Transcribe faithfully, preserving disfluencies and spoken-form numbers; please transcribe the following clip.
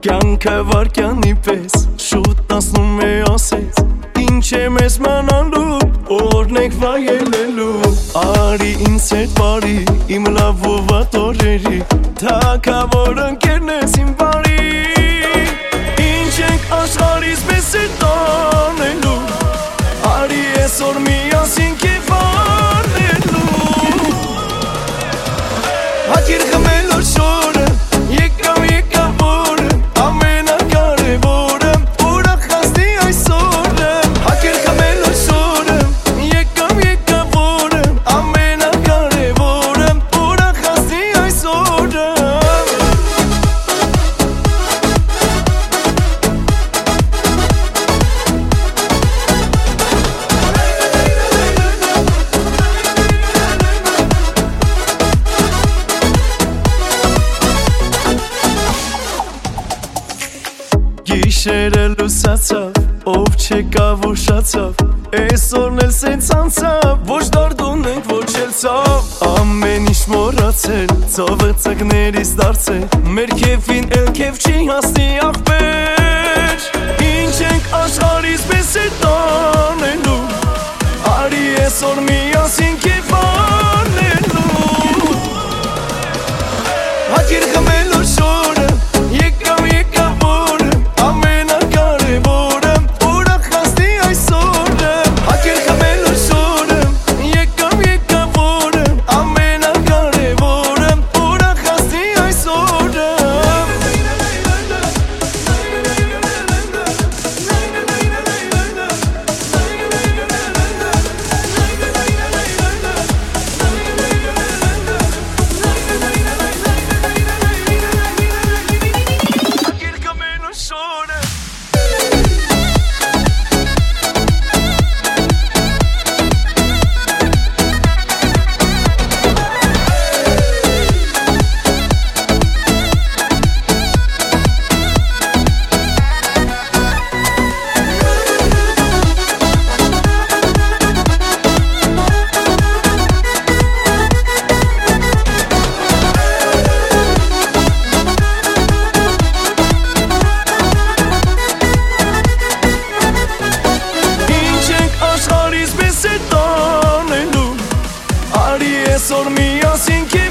Կյանքը վարկյանի պես շուտ անցնում է ասես Ինչ է մեզ մանալու օրն եք վայելելու Արի ինձ հետ բարի իմ լավ ու վատ օրերի Թագավոր ընկերն ես իմ բարի Ինչ ենք աշխարհից մեզ հետ անելու Արի այսօր միասին կեֆ անելու Հակիր խմելով շորը եկավ եկավ օրը ամենակարևորը ուրախ հասնի այսօրը Հակիր խմելով շորը եկավ եկավ օրը ամենակարևորը ուրախ հասնի այսօրը Գիշերը լուսացավ, ով չեկավ ուշացավ Այսօրն էլ սենց անցավ, ոչ դարդուն ենք, ոչ էլ ցավ Ամեն ինչ մոռացել, ծովը ծգներից դարձել Մեր քեֆին էլ քեֆ չի հասնի աղբեր Ինչ ենք աշխարհից մեզ հետ անելու Արի այսօր միասին քեֆ անելու Հակիր խմելով շորը, եկավ եկավ օրը ամենակարևորը ուրախ հասնի այսօրը Հակիր խմելով շորը, եկավ եկավ օրը ամենակարևորը ուրախ հասնի այսօրը Այսօր միասին